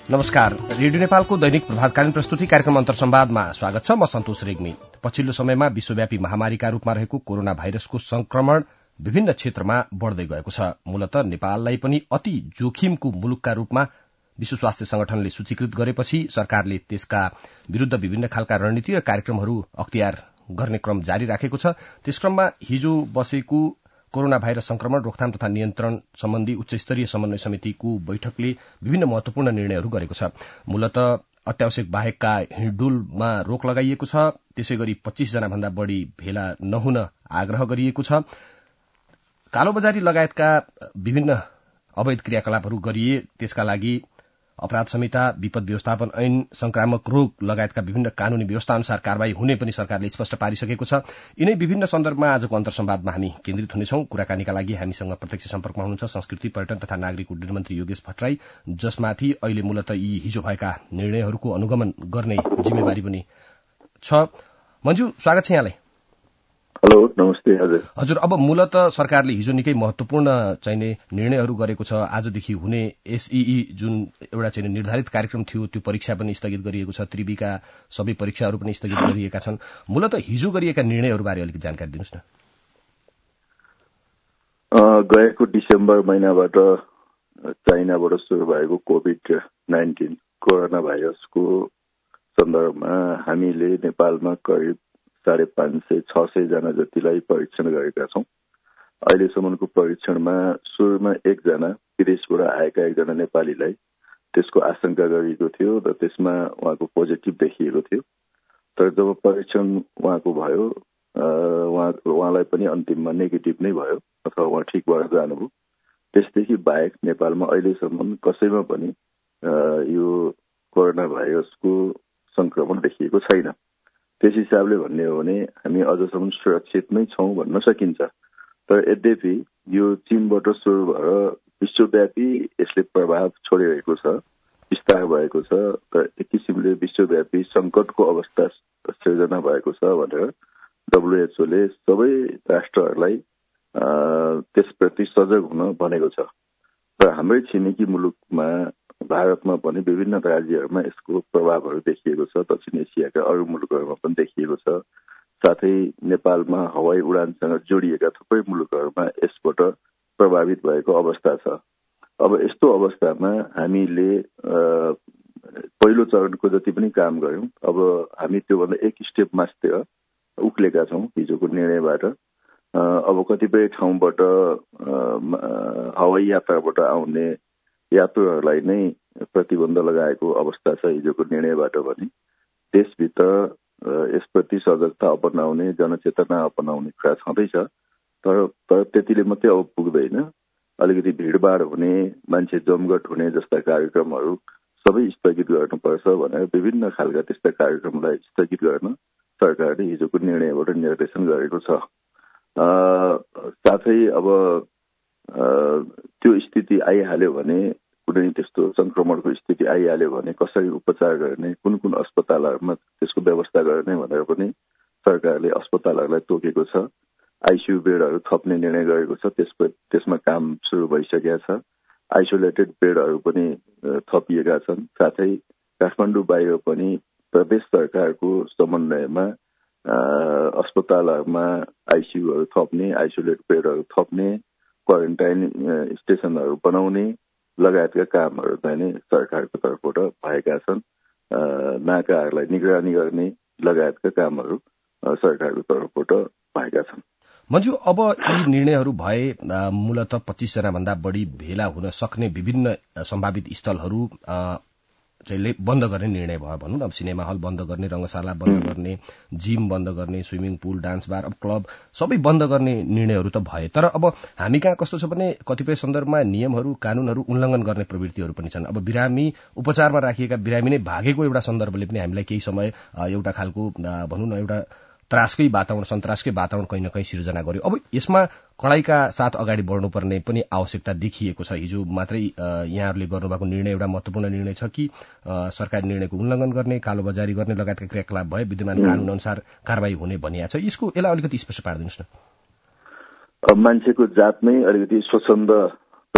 नमस्कार। रेडियो नेपालको दैनिक प्रभातकालीन प्रस्तुति कार्यक्रम अन्तर्संवादमा स्वागत छ। म सन्तोष रेग्मी। पछिल्लो समयमा विश्वव्यापी महामारीका रूपमा रहेको कोरोना भाइरसको संक्रमण विभिन्न क्षेत्रमा बढ़दै गएको छ। मूलत नेपाललाई पनि अति जोखिमको मुलुकका रूपमा विश्व स्वास्थ्य संगठनले सूचीकृत गरेपछि सरकारले त्यसका विरूद्ध विभिन्न खालका रणनीति र कार्यक्रमहरू अख्तियार गर्ने क्रम जारी राखेको छ। त्यस क्रममा हिजो बसेको कोरोना भाइरस संक्रमण रोकथाम तथा नियन्त्रण सम्बन्धी उच्चस्तरीय समन्वय समितिको बैठकले विभिन्न महत्वपूर्ण निर्णयहरू गरेको छ। मूलत अत्यावश्यक बाहेकका हिँडडुलमा रोक लगाइएको छ। त्यसैगरी 25 जना भन्दा बढ़ी भेला नहुन आग्रह गरिएको छ। कालोबजारी लगायतका विभिन्न अवैध क्रियाकलापहरू गरिए त्यसका लागि अपराध संहिता, विपद व्यवस्थापन ऐन, संक्रामक रोग लगायतका विभिन्न कानूनी व्यवस्था अनुसार कारवाही हुने पनि सरकारले स्पष्ट पारिसकेको छ। यिनै विभिन्न सन्दर्भमा आजको अन्तर्संवादमा हामी केन्द्रित हुनेछौं। कुराकानीका लागि हामीसँग प्रत्यक्ष सम्पर्कमा हुनुहुन्छ संस्कृति, पर्यटन तथा नागरिक उड्डयन मन्त्री योगेश भट्टराई, जसमाथि अहिले मूलत यी हिजो भएका निर्णयहरूको अनुगमन गर्ने जिम्मेवारी पनि छ। मन्जु, स्वागत छ यहाँलाई। हेलो, नमस्ते। हजुर, अब मूलत सरकारले हिजो निकै महत्वपूर्ण चाहिने निर्णयहरू गरेको छ। आजदेखि हुने एसईई जुन एउटा चाहिँ निर्धारित कार्यक्रम थियो त्यो परीक्षा पनि स्थगित गरिएको छ। त्रिवीका सबै परीक्षाहरू पनि स्थगित गरिएका छन्। मूलत हिजो गरिएका निर्णयहरूबारे अलिकति जानकारी दिनुहोस् न। गएको डिसेम्बर महिनाबाट चाइनाबाट सुरु भएको कोभिड-19 कोरोना भाइरसको सन्दर्भमा हामीले नेपालमा करिब 550-600 जना जतिलाई परीक्षण गरेका छौं। अहिलेसम्मको परीक्षणमा सुरुमा एकजना विदेशबाट आएका एकजना नेपालीलाई त्यसको आशंका गरिएको थियो र त्यसमा उहाँको पोजिटिभ देखिएको थियो। तर जब परीक्षण उहाँको भयो, उहाँलाई पनि अन्तिममा नेगेटिभ नै भयो अथवा उहाँ ठिक भएर जानुभयो। त्यसदेखि बाहेक नेपालमा अहिलेसम्म कसैमा पनि यो कोरोना भाइरसको संक्रमण देखिएको छैन। त्यस हिसाबले भन्ने हो भने हामी अझसम्म सुरक्षित नै छौं भन्न सकिन्छ। तर यद्यपि यो चीनबाट सुरु भएर विश्वव्यापी यसले प्रभाव छोडिरहेको छ, विस्तार भएको छ। तर एक किसिमले विश्वव्यापी संकटको अवस्था सृजना भएको छ भनेर WHO ले सबै राष्ट्रहरूलाई त्यसप्रति सजग हुन भनेको छ। र हाम्रै छिमेकी मुलुकमा भारतमा पनि विभिन्न राज्यहरूमा यसको प्रभावहरू देखिएको छ। दक्षिण एसियाका अरू मुलुकहरूमा पनि देखिएको छ। साथै नेपालमा हवाई उडानसँग जोडिएका थुप्रै मुलुकहरूमा यसबाट प्रभावित भएको अवस्था छ। अब यस्तो अवस्थामा हामीले पहिलो चरणको जति पनि काम गर्यौं, अब हामी त्योभन्दा एक स्टेप मास्तिर उक्लेका छौं हिजोको निर्णयबाट। अब कतिपय ठाउँबाट हवाई यात्राबाट आउने यात्रुहरूलाई नै प्रतिबन्ध लगाएको अवस्था छ हिजोको निर्णयबाट पनि। देशभित्र यसप्रति सजगता अपनाउने, जनचेतना अपनाउने कुरा छँदैछ। तर त्यतिले मात्रै अब पुग्दैन। अलिकति भिडभाड हुने, मान्छे जमघट हुने जस्ता कार्यक्रमहरू सबै स्थगित गर्नुपर्छ भनेर विभिन्न खालका त्यस्ता कार्यक्रमलाई स्थगित गर्न सरकारले हिजोको निर्णयबाट निर्देशन गरेको छ। साथै अब त्यो स्थिति आइहाल्यो भने, कुनै त्यस्तो संक्रमणको स्थिति आइहाल्यो भने कसरी उपचार गर्ने, कुन कुन अस्पतालहरूमा त्यसको व्यवस्था गर्ने भनेर पनि सरकारले अस्पतालहरूलाई तोकेको छ। आइसियु बेडहरू थप्ने निर्णय गरेको छ। त्यसमा काम सुरु भइसकेका छ। आइसोलेटेड बेडहरू पनि थपिएका छन्। साथै काठमाडौँ बाहिर पनि प्रदेश सरकारको समन्वयमा अस्पतालहरूमा आइसियुहरू थप्ने, आइसोलेट बेडहरू थप्ने, क्वारेन्टाइन स्टेसनहरू बनाउने लगायतका कामहरू चाहिँ सरकारको तर्फबाट भएका छन्। नाकाहरूलाई निगरानी गर्ने लगायतका कामहरू सरकारको तर्फबाट भएका छन्। मन्जु, अब यी निर्णयहरू भए मूलत 25 जना भन्दा बढ़ी भेला हुन सक्ने विभिन्न सम्भावित स्थलहरू चाहिँ बन्द गर्ने निर्णय भयो भनौँ न। अब सिनेमा हल बन्द गर्ने, रंगशाला बन्द गर्ने, जिम बन्द गर्ने, स्विमिङ पुल, डान्स बार, अब क्लब सबै बन्द गर्ने निर्णयहरू त भए। तर अब हामी कहाँ कस्तो छ भने कतिपय सन्दर्भमा नियमहरू, कानूनहरू उल्लंघन गर्ने प्रवृत्तिहरू पनि छन्। अब बिरामी उपचारमा राखिएका बिरामी नै भागेको एउटा सन्दर्भले पनि हामीलाई केही समय एउटा खालको भनौँ न एउटा त्रासकै वातावरण, सन्तासकै वातावरण कहीँ न कहीँ सिर्जना गर्यो। अब यसमा कडाइका साथ अगाडि बढ्नुपर्ने पनि आवश्यकता देखिएको छ। हिजो मात्रै यहाँहरूले गर्नुभएको निर्णय एउटा महत्वपूर्ण निर्णय छ कि सरकारी निर्णयको उल्लंघन गर्ने, कालोबजारी गर्ने लगायतका क्रियाकलाप भए विद्यमान कानून अनुसार कारवाही हुने भनिएको छ। यसको यसलाई अलिकति स्पष्ट पारिदिनुहोस् न। अब मान्छेको जातमै अलिकति स्वच्छन्द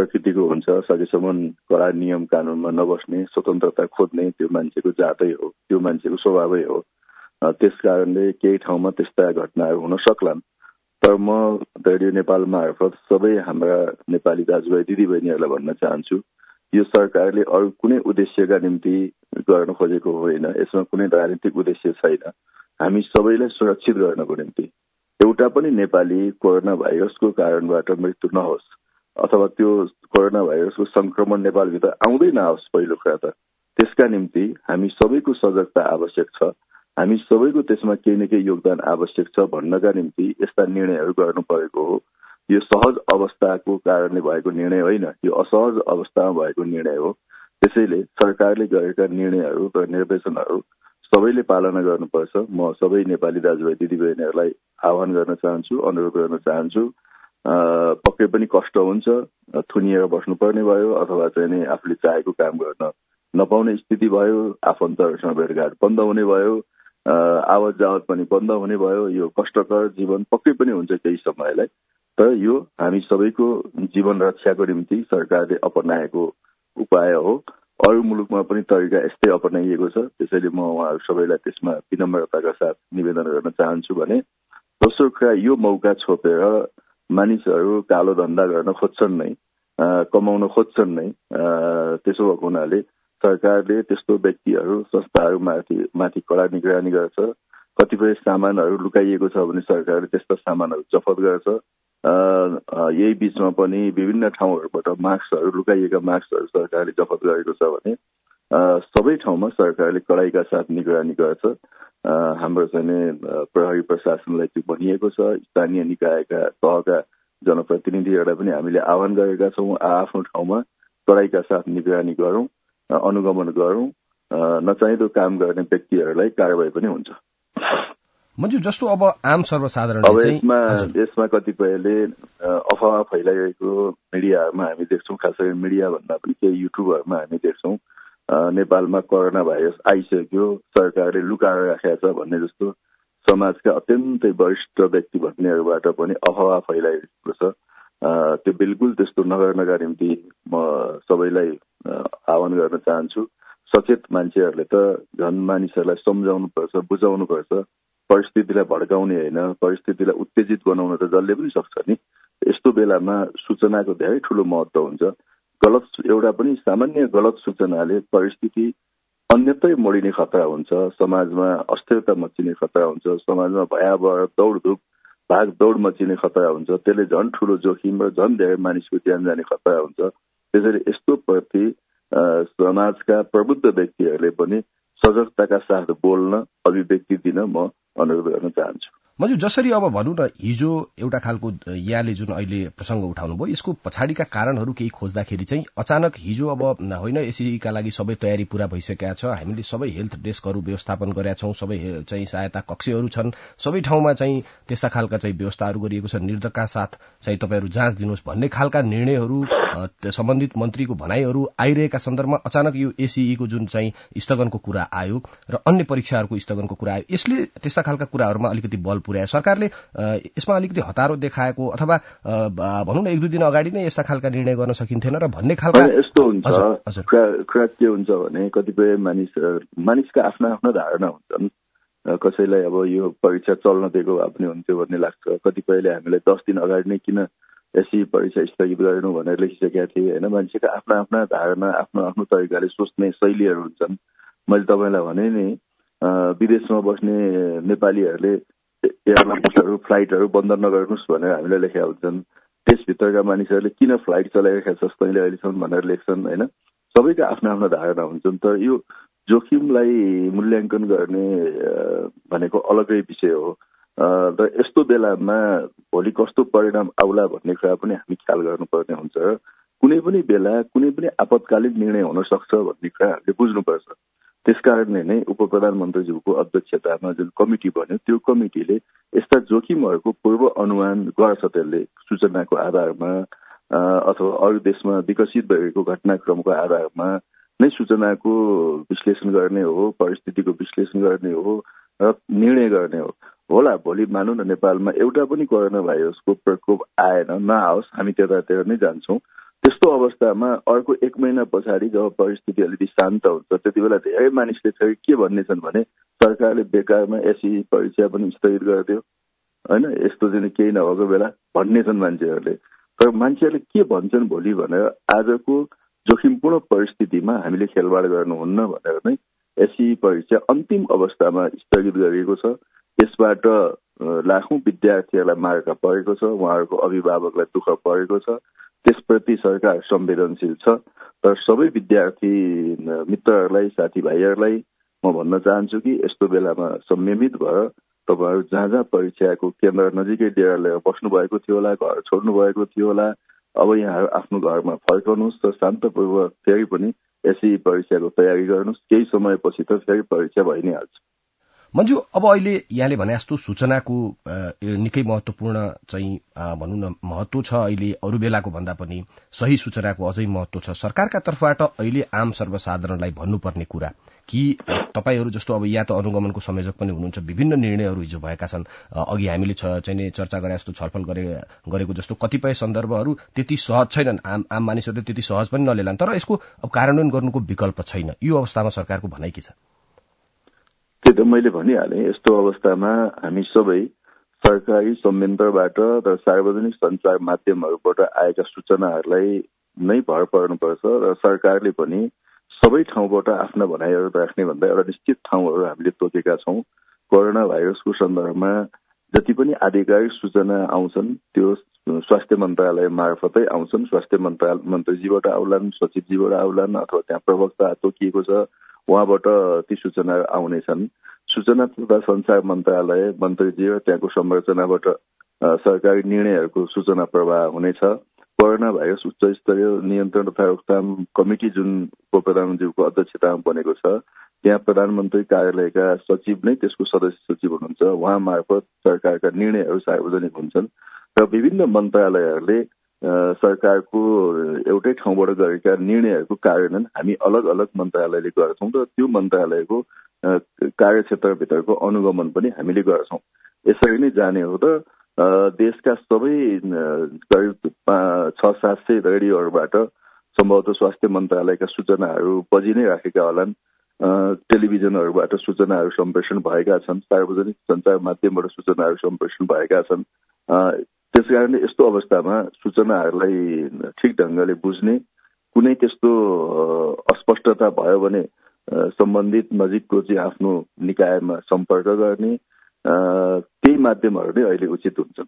प्रकृतिको हुन्छ, सकेसम्म कडा नियम कानूनमा नबस्ने, स्वतन्त्रता खोज्ने त्यो मान्छेको जातै हो, त्यो मान्छेको स्वभावै हो। त्यसकारणले केही ठाउँमा त्यस्ता घटनाहरू हुन सक्लान्। तर म रेडियो नेपाल मार्फत सबै हाम्रा नेपाली दाजुभाइ दिदीबहिनीहरूलाई भन्न चाहन्छु, यो सरकारले अरू कुनै उद्देश्यका निम्ति गर्न खोजेको होइन, यसमा कुनै राजनीतिक उद्देश्य छैन। हामी सबैलाई सुरक्षित गर्नको निम्ति एउटा पनि नेपाली कोरोना भाइरसको कारणबाट मृत्यु नहोस् अथवा त्यो कोरोना भाइरसको संक्रमण नेपालभित्र आउँदै नआओस्, पहिलो कुरा त त्यसका निम्ति हामी सबैको सजगता आवश्यक छ। हामी सबैको त्यसमा केही न केही योगदान आवश्यक छ भन्नका निम्ति यस्ता निर्णयहरू गर्नु परेको हो। यो सहज अवस्थाको कारणले भएको निर्णय होइन, यो असहज अवस्थामा भएको निर्णय हो। त्यसैले सरकारले गरेका निर्णयहरू र निर्देशनहरू सबैले पालना गर्नुपर्छ। म सबै नेपाली दाजुभाइ दिदीबहिनीहरूलाई आह्वान गर्न चाहन्छु, अनुरोध गर्न चाहन्छु। पक्कै पनि कष्ट हुन्छ, थुनिएर बस्नुपर्ने भयो अथवा चाहिँ नि आफूले चाहेको काम गर्न नपाउने स्थिति भयो, आफन्तहरूसँग भेटघाट बन्द हुने भयो, आवत जावत पनि बन्द हुने भयो। यो कष्टकर जीवन पक्कै पनि हुन्छ केही समयलाई, तर यो हामी सबैको जीवन रक्षाको निम्ति सरकारले अपनाएको उपाय हो। अरू मुलुकमा पनि तरिका यस्तै अपनाइएको छ। त्यसैले म उहाँहरू सबैलाई त्यसमा विनम्रताका साथ निवेदन गर्न चाहन्छु भने दोस्रो कुरा, यो मौका छोपेर मानिसहरू कालो धन्दा गर्न खोज्छन् नै, कमाउन खोज्छन् नै। त्यसो भएको हुनाले सरकारले त्यस्तो व्यक्तिहरू संस्थाहरू माथि कडा निगरानी गर्छ। कतिपय सामानहरू लुकाइएको छ भने सरकारले त्यस्ता सामानहरू जफत गर्छ। यही बीचमा पनि विभिन्न ठाउँहरूबाट मास्कहरू, लुकाइएका मास्कहरू सरकारले जफत गरेको छ भने सबै ठाउँमा सरकारले कडाइका साथ निगरानी गर्छ। हाम्रो चाहिँ प्रहरी प्रशासनलाई त्यो भनिएको छ। स्थानीय निकायका तहका जनप्रतिनिधिहरूलाई पनि हामीले आह्वान गरेका छौँ, आफ्नो ठाउँमा कडाइका साथ निगरानी गरौँ, अनुगमन गरौँ। नचाहिँदो काम गर्ने व्यक्तिहरूलाई कारबाही पनि हुन्छ। मन्जु, जस्तो अब आम सर्वसाधारण यसमा कतिपयले अफवाह फैलाइरहेको मिडियाहरूमा हामी देख्छौँ, खास गरी मिडिया भन्दा पनि केही युट्युबहरूमा हामी देख्छौँ नेपालमा कोरोना भाइरस आइसक्यो, सरकारले लुकाएर राखेको छ भन्ने जस्तो समाजका अत्यन्तै वरिष्ठ व्यक्ति भन्नेहरूबाट पनि अफवाह फैलाइरहेको छ। त्यो बिल्कुल त्यस्तो नगर्नका निम्ति म सबैलाई आह्वान गर्न चाहन्छु। सचेत मान्छेहरूले त झन् मानिसहरूलाई सम्झाउनुपर्छ, बुझाउनुपर्छ। परिस्थितिलाई भड्काउने होइन, परिस्थितिलाई उत्तेजित बनाउन त जसले पनि सक्छ नि। यस्तो बेलामा सूचनाको धेरै ठूलो महत्व हुन्छ। एउटा पनि सामान्य गलत सूचनाले परिस्थिति अन्यतै मोडिने खतरा हुन्छ, समाजमा अस्थिरता मचिने खतरा हुन्छ, समाजमा भयावह दौडधुप भागदौड मचिने खतरा हुन्छ। त्यसले झन् ठूलो जोखिम र झन् धेरै मानिसको ज्यान जाने खतरा हुन्छ। त्यसैले यस्तो प्रति समाजका प्रबुद्ध व्यक्तिहरूले पनि सजगताका साथ बोल्न, अभिव्यक्ति दिन म अनुरोध गर्न चाहन्छु। मन्जु, जसरी अब भनौँ न हिजो एउटा खालको यहाँले जुन अहिले प्रसंग उठाउनु भयो, यसको पछाडिका कारणहरू केही खोज्दाखेरि चाहिँ अचानक हिजो अब होइन, एसीका लागि सबै तयारी पूरा भइसकेका छ, हामीले सबै हेल्थ डेस्कहरू व्यवस्थापन गरेका छौं, सबै चाहिँ सहायता कक्षहरू छन्, सबै ठाउँमा चाहिँ त्यस्ता खालका चाहिँ व्यवस्थाहरू गरिएको छ, निर्धक्का साथ चाहिँ तपाईहरु जाँच दिनुहोस् भन्ने खालका निर्णयहरू सम्बन्धित मन्त्रीको भनाइहरू आइरहेका सन्दर्भमा अचानक यो एसीईको जुन चाहिँ स्थगनको कुरा आयो र अन्य परीक्षाहरूको स्थगनको कुरा आयो, यसले त्यस्ता खालका कुराहरूमा अलिकति बल पुर्यायो। सरकारले यसमा अलिकति हतारो देखाएको अथवा भनौँ न एक दुई दिन अगाडि नै यस्ता खालका निर्णय गर्न सकिन्थेन र भन्ने खालका यस्तो हुन्छ। कुरा के हुन्छ भने कतिपय मानिसका आफ्ना आफ्ना धारणा हुन्छन्। कसैलाई अब यो परीक्षा चल्न दिएको भए पनि हुन्थ्यो भन्ने लाग्छ। कतिपयले हामीलाई 10 दिन अगाडि नै किन एसी परीक्षा स्थगित गरेनौ भनेर लेखिसकेका थिए होइन। मान्छेका आफ्ना आफ्ना धारणा, आफ्नो आफ्नो तरिकाले सोच्ने शैलीहरू हुन्छन्। मैले तपाईँलाई भने नि विदेशमा बस्ने नेपालीहरूले एयरलाइन्सहरू फ्लाइटहरू बन्द नगर्नुहोस् भनेर हामीलाई लेखेका हुन्छन्। देशभित्रका मानिसहरूले किन फ्लाइट चलाइरहेका छस् तैँले अहिलेसम्म भनेर लेख्छन् होइन। सबैका आफ्ना आफ्ना धारणा हुन्छन्। तर यो जोखिमलाई मूल्याङ्कन गर्ने भनेको अलगै विषय हो। र यस्तो बेलामा भोलि कस्तो परिणाम आउला भन्ने कुरा पनि हामी ख्याल गर्नुपर्ने हुन्छ। कुनै पनि बेला कुनै पनि आपतकालीन निर्णय हुन सक्छ भन्ने कुरा हामीले बुझ्नुपर्छ। त्यसकारणले नै उप प्रधानमन्त्रीज्यूको अध्यक्षतामा जुन कमिटी बन्यो त्यो कमिटीले यस्ता जोखिमहरूको पूर्व अनुमान गर्छ। त्यसले सूचनाको आधारमा अथवा अरू देशमा विकसित भएको घटनाक्रमको आधारमा नै सूचनाको विश्लेषण गर्ने हो, परिस्थितिको विश्लेषण गर्ने हो र निर्णय गर्ने हो। होला भोलि मानौँ न नेपालमा एउटा पनि कोरोना भाइरसको प्रकोप आएन, नआओस्, हामी त्यतातिर नै जान्छौँ। त्यस्तो अवस्थामा अर्को 1 महिना पछाडि जब परिस्थिति अलिकति शान्त हुन्छ त्यति बेला धेरै मानिसले फेरि के भन्नेछन् भने सरकारले बेकारमा एसई परीक्षा पनि स्थगित गरिदियो होइन, यस्तो चाहिँ केही नभएको बेला भन्नेछन् मान्छेहरूले। तर मान्छेहरूले के भन्छन् भोलि भनेर आजको जोखिमपूर्ण परिस्थितिमा हामीले खेलवाड गर्नुहुन्न भनेर नै एसई परीक्षा अन्तिम अवस्थामा स्थगित गरिएको छ। यसबाट लाखौं विद्यार्थीहरूलाई मार्का परेको छ, उहाँहरूको अभिभावकलाई दुःख परेको छ, त्यसप्रति सरकार संवेदनशील छ। तर सबै विद्यार्थी मित्रहरूलाई, साथीभाइहरूलाई म भन्न चाहन्छु कि यस्तो बेलामा संयमित भएर तपाईहरू जहाँ जहाँ परीक्षाको केन्द्र नजिकै डेरा लिएर बस्नु भएको थियो होला, घर छोड्नु भएको थियो होला, अब यहाँहरू आफ्नो घरमा फर्कनुहोस् र शान्तपूर्वक फेरि पनि एसई परीक्षाको तयारी गर्नुहोस्। केही समयपछि त फेरि परीक्षा भइ नै हाल्छ। मन्जु, अब अहिले यहाँले भने जस्तो सूचनाको निकै महत्वपूर्ण चाहिँ भनौँ न महत्व छ। अहिले अरू बेलाको भन्दा पनि सही सूचनाको अझै महत्व छ। सरकारका तर्फबाट अहिले आम सर्वसाधारणलाई भन्नुपर्ने कुरा कि तपाईहरू जस्तो अब या त अनुगमनको संयोजक पनि हुनुहुन्छ, विभिन्न निर्णयहरू हिजो भएका छन्। अघि हामीले चाहिँ चर्चा गरे जस्तो छलफल गरेको जस्तो कतिपय सन्दर्भहरू त्यति सहज छैनन्, आम मानिसहरूले त्यति सहज पनि नलेलान्, तर यसको अब कार्यान्वयन गर्नुको विकल्प छैन। यो अवस्थामा सरकारको भनाइ के छ? त्यो त मैले भनिहालेँ। यस्तो अवस्थामा हामी सबै सरकारी संयन्त्रबाट र सार्वजनिक सञ्चार माध्यमहरूबाट आएका सूचनाहरूलाई नै भर पर्नुपर्छ र सरकारले पनि सबै ठाउँबाट आफ्ना भनाइहरू राख्ने भन्दा एउटा निश्चित ठाउँहरू हामीले तोकेका छौँ। कोरोना भाइरसको सन्दर्भमा जति पनि आधिकारिक सूचना आउँछन् त्यो स्वास्थ्य मन्त्रालय मार्फतै आउँछन्। स्वास्थ्य मन्त्रीजीबाट आउलान्, सचिवजीबाट आउलान्, अथवा त्यहाँ प्रवक्ता तोकिएको छ उहाँबाट ती सूचनाहरू आउनेछन्। सूचना तथा संचार मन्त्रालय मन्त्रीजी र त्यहाँको संरचनाबाट सरकारी निर्णयहरूको सूचना प्रवाह हुनेछ। कोरोना भाइरस उच्च स्तरीय नियन्त्रण तथा रोकथाम कमिटी जुन प्रधानमन्त्रीको अध्यक्षतामा बनेको छ त्यहाँ प्रधानमन्त्री कार्यालयका सचिव नै त्यसको सदस्य सचिव हुनुहुन्छ। उहाँ मार्फत सरकारका निर्णयहरू सार्वजनिक हुन्छन् र विभिन्न मन्त्रालयहरूले सरकारको एउटै ठाउँबाट गरेका निर्णयहरूको कार्यान्वयन हामी अलग अलग मन्त्रालयले गर्छौँ र त्यो मन्त्रालयको कार्यक्षेत्रभित्रको अनुगमन पनि हामीले गर्छौँ। यसरी नै जाने हो त देशका सबै करिब 600-700 रेडियोहरूबाट सम्भवतः स्वास्थ्य मन्त्रालयका सूचनाहरू बजि नै राखेका होलान्। टेलिभिजनहरूबाट सूचनाहरू सम्प्रेषण भएका छन्, सार्वजनिक सञ्चार माध्यमबाट सूचनाहरू सम्प्रेषण भएका छन्। त्यसकारणले यस्तो अवस्थामा सूचनाहरूलाई ठिक ढङ्गले बुझ्ने, कुनै त्यस्तो अस्पष्टता भयो भने सम्बन्धित नजिकको चाहिँ आफ्नो निकायमा सम्पर्क गर्ने त्यही माध्यमहरू नै अहिले उचित हुन्छन्।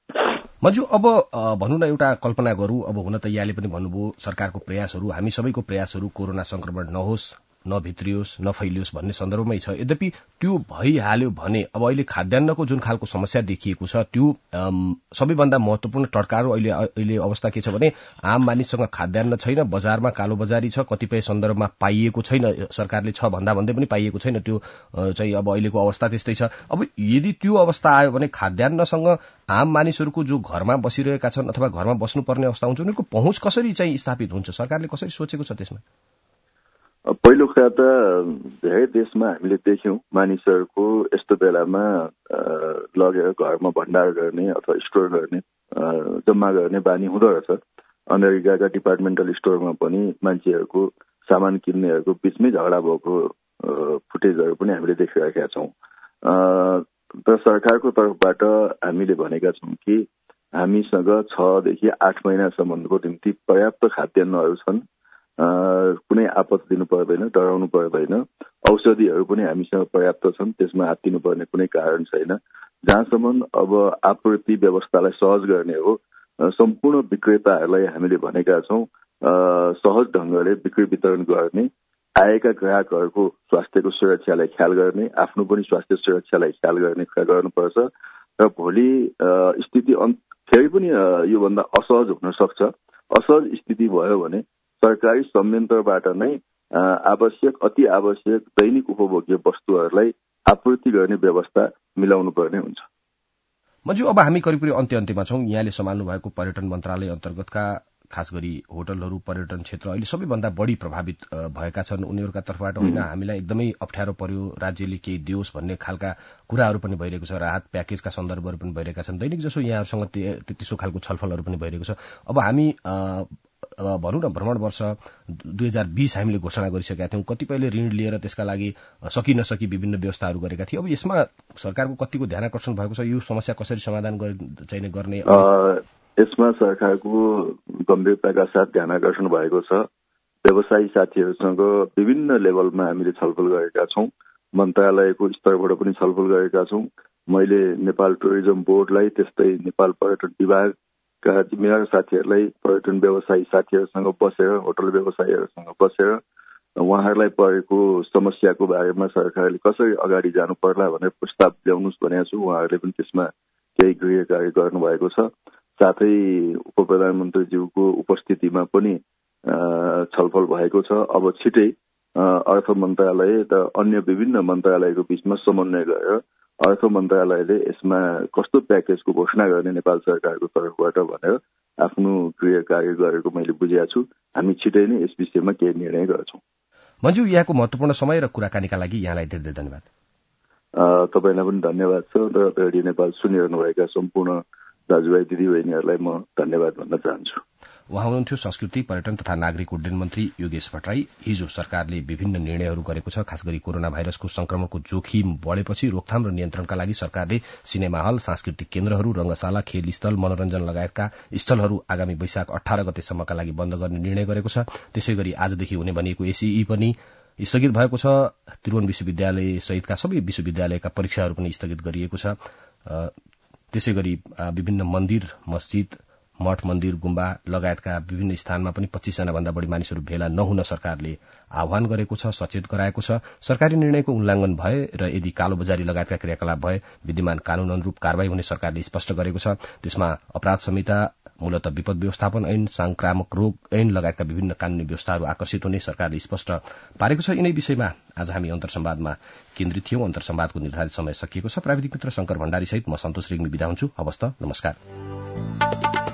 मन्जु, अब भनौँ न एउटा कल्पना गरौँ। अब हुन त यहाँले पनि भन्नुभयो सरकारको प्रयासहरू, हामी सबैको प्रयासहरू कोरोना संक्रमण नहोस्, नभित्रियोस्, नफैलियोस् भन्ने सन्दर्भमै छ। यद्यपि त्यो भइहाल्यो भने अब अहिले खाद्यान्नको जुन खालको समस्या देखिएको छ त्यो सबैभन्दा महत्वपूर्ण टड्कारो अहिले अवस्था के छ भने आम मानिससँग खाद्यान्न छैन, बजारमा कालोबजारी छ, कतिपय सन्दर्भमा पाइएको छैन, सरकारले छ भन्दै पनि पाइएको छैन। त्यो चाहिँ अब अहिलेको अवस्था त्यस्तै छ। अब यदि त्यो अवस्था आयो भने खाद्यान्नसँग आम मानिसहरूको जो घरमा बसिरहेका छन् अथवा घरमा बस्नुपर्ने अवस्था हुन्छ उनीहरूको पहुँच कसरी चाहिँ स्थापित हुन्छ? सरकारले कसरी सोचेको छ त्यसमा? पहिलो कुरा त धेरै देशमा हामीले देख्यौं मानिसहरूको यस्तो बेलामा लगेर घरमा भण्डार गर्ने अथवा स्टोर गर्ने जम्मा गर्ने बानी हुँदो रहेछ। अमेरिकाका डिपार्टमेन्टल स्टोरमा पनि मान्छेहरूको सामान किन्नेहरूको बीचमै झगडा भएको फुटेजहरू पनि हामीले देखिरहेका छौँ। तर सरकारको तर्फबाट हामीले भनेका छौँ कि हामीसँग 6 देखि 8 महिनासम्मको निम्ति पर्याप्त खाद्यान्नहरू छन्। कुनै आपत दिनु पर्दैन, डराउनु पर्दैन। औषधिहरू पनि हामीसँग पर्याप्त छन्, त्यसमा हात्तिनु पर्ने कुनै कारण छैन। जहाँसम्म अब आपूर्ति व्यवस्थालाई सहज गर्ने हो सम्पूर्ण विक्रेताहरूलाई हामीले भनेका छौँ सहज ढङ्गले बिक्री वितरण गर्ने, आएका ग्राहकहरूको स्वास्थ्यको सुरक्षालाई ख्याल गर्ने, आफ्नो पनि स्वास्थ्य सुरक्षालाई ख्याल गर्ने कुरा गर्नुपर्छ। र भोलि स्थिति फेरि पनि योभन्दा असहज हुन सक्छ। असहज स्थिति भयो भने सरकारी संयन्त्रबाट नै आवश्यक अति आवश्यक दैनिक उपभोग्य वस्तुहरूलाई आपूर्ति गर्ने व्यवस्था मिलाउनु पर्ने हुन्छ। मन्जु, अब हामी करिब अन्त्यमा छौँ। यहाँले सम्हाल्नु भएको पर्यटन मन्त्रालय अन्तर्गतका खास गरी होटलहरू पर्यटन क्षेत्र अहिले सबैभन्दा बढ़ी प्रभावित भएका छन्। उनीहरूका तर्फबाट होइन हामीलाई एकदमै अप्ठ्यारो पर्यो, राज्यले केही दियोस् भन्ने खालका कुराहरू पनि भइरहेको छ, राहत प्याकेजका सन्दर्भहरू पनि भइरहेका छन्। दैनिक जसो यहाँहरूसँग त्यतिसो खालको छलफलहरू पनि भइरहेको छ। अब हामी भनौँ न भ्रमण वर्ष 2020 हामीले घोषणा गरिसकेका थियौं, कतिपयले ऋण लिएर त्यसका लागि सकि नसकी विभिन्न व्यवस्थाहरू गरेका थिए। अब यसमा सरकारको कतिको ध्यानकर्षण भएको छ, यो समस्या कसरी समाधान गर्ने? यसमा सरकारको गम्भीरताका साथ ध्यानकर्षण भएको छ। व्यवसायी साथीहरूसँग विभिन्न लेभलमा हामीले छलफल गरेका छौं, मन्त्रालयको स्तरबाट पनि छलफल गरेका छौं। मैले नेपाल टुरिज्म बोर्डलाई, त्यस्तै नेपाल पर्यटन विभागका जिम्मेवार साथीहरूलाई, पर्यटन व्यवसायी साथीहरूसँग बसेर, होटल व्यवसायीहरूसँग बसेर उहाँहरूलाई परेको समस्याको बारेमा सरकारले कसरी अगाडि जानु पर्ला भनेर प्रस्ताव ल्याउनुहोस् भनेको छु। उहाँहरूले पनि त्यसमा केही गृह कार्य गर्नुभएको छ। साथै उप प्रधानमन्त्रीज्यूको उपस्थितिमा पनि छलफल भएको छ। अब छिटै अर्थ मन्त्रालय र अन्य विभिन्न मन्त्रालयको बीचमा समन्वय गरेर अर्थ मन्त्रालयले यसमा कस्तो प्याकेजको घोषणा गर्ने नेपाल सरकारको तर्फबाट भनेर आफ्नो गृह कार्य गरेको मैले बुझेको छु। हामी छिटै नै यस विषयमा केही निर्णय गर्छौं। मन्जु, यहाँको महत्वपूर्ण समय र कुराकानीका लागि यहाँलाई धेरै धेरै धन्यवाद। तपाईलाई पनि धन्यवाद छ र रेडियो नेपाल सुनिरहनुभएका सम्पूर्ण दाजुभाइ दिदीबहिनीहरूलाई म धन्यवाद भन्न चाहन्छु। उहाँ हुनुहुन्थ्यो संस्कृति, पर्यटन तथा नागरिक उड्डयन मन्त्री योगेश भट्टराई। हिजो सरकारले विभिन्न निर्णयहरू गरेको छ। खास गरी कोरोना भाइरसको संक्रमणको जोखिम बढ़ेपछि रोकथाम र नियन्त्रणका लागि सरकारले सिनेमा हल, सांस्कृतिक केन्द्रहरू, रंगशाला, खेल स्थल, मनोरञ्जन लगायतका स्थलहरू आगामी वैशाख 18 गतेसम्मका लागि बन्द गर्ने निर्णय गरेको छ। त्यसैगरी आजदेखि हुने भनिएको एसईई पनि स्थगित भएको छ। त्रिभुवन विश्वविद्यालय सहितका सबै विश्वविद्यालयका परीक्षाहरू पनि स्थगित गरिएको छ। त्यसैगरी विभिन्न मन्दिर, मस्जिद, मठ, मन्दिर, गुम्बा लगायतका विभिन्न स्थानमा पनि 25 जना भन्दा बढ़ी मानिसहरू भेला नहुन सरकारले आह्वान गरेको छ, सचेत गराएको छ। सरकारी निर्णयको उल्लंघन भए र यदि कालोबजारी लगायतका क्रियाकलाप भए विद्यमान कानून अनुरूप कारवाही हुने सरकारले स्पष्ट गरेको छ। त्यसमा अपराध संहिता, मूलतः विपद व्यवस्थापन ऐन, संक्रामक रोग ऐन लगायतका विभिन्न कानूनी व्यवस्थाहरू आकर्षित हुने सरकारले स्पष्ट पारेको छ। यिनै विषयमा आज हामी अन्तर्संवादमा केन्द्रित थियौं। अन्तर्संवादको निर्धारित समय सकिएको छ। प्राविधिक मित्र शंकर भण्डारी सहित म सन्तोष रेग्मी बिदा हुन्छु। हवस् त, नमस्कार।